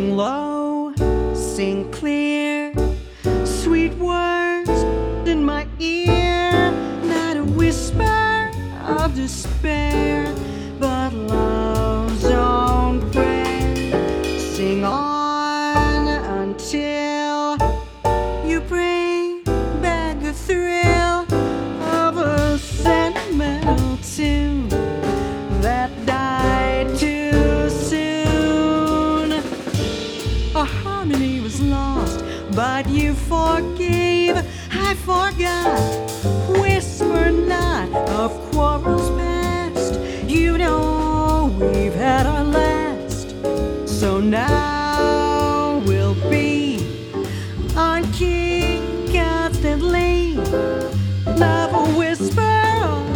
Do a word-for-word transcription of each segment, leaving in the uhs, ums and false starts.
Sing low, sing clear, sweet words in my ear, not a whisper of despair, but love's own prayer. Sing on until you bring back the thrill of a sentimental tune that died too soon. A harmony was lost, but you forgave. I forgot. Whisper not of quarrels past. You know we've had our last, so now we'll be on key constantly. Love will whisper on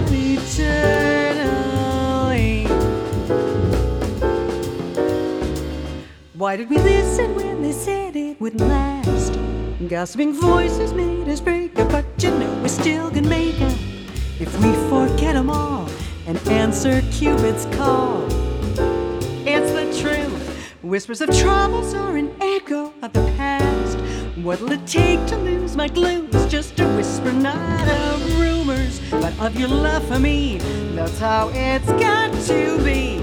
eternally. Why did we listen when they said it wouldn't last? Gossiping voices made us break up, but you know we still can make up if we forget them all and answer Cupid's call. It's the truth. Whispers of troubles are an echo of the past. What'll it take to lose my glue? It's just a whisper, not of rumors, but of your love for me. That's how it's got to be.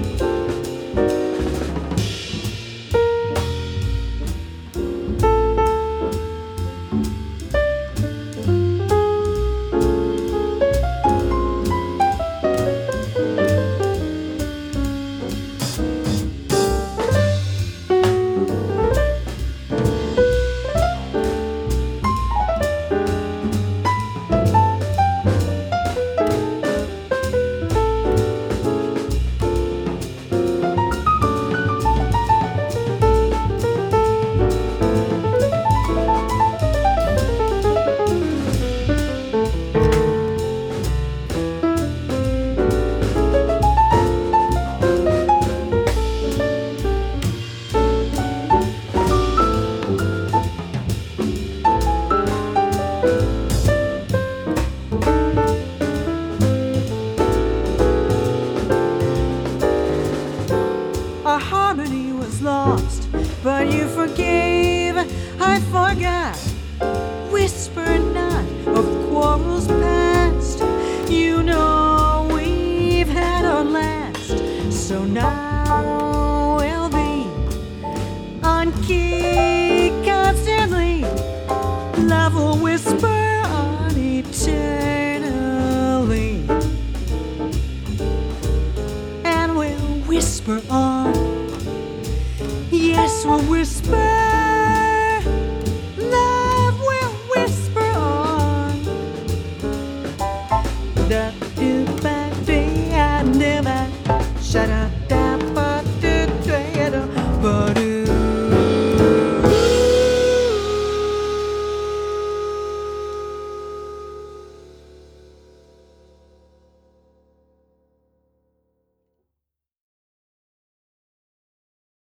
Our harmony was lost, but you forgave. I forgot. Whisper not of quarrels past. You know we've had our last, so now we'll be on key constantly. Love will whisper on eternally, and we'll whisper on. Yes, we'll whisper. Love will whisper on. Da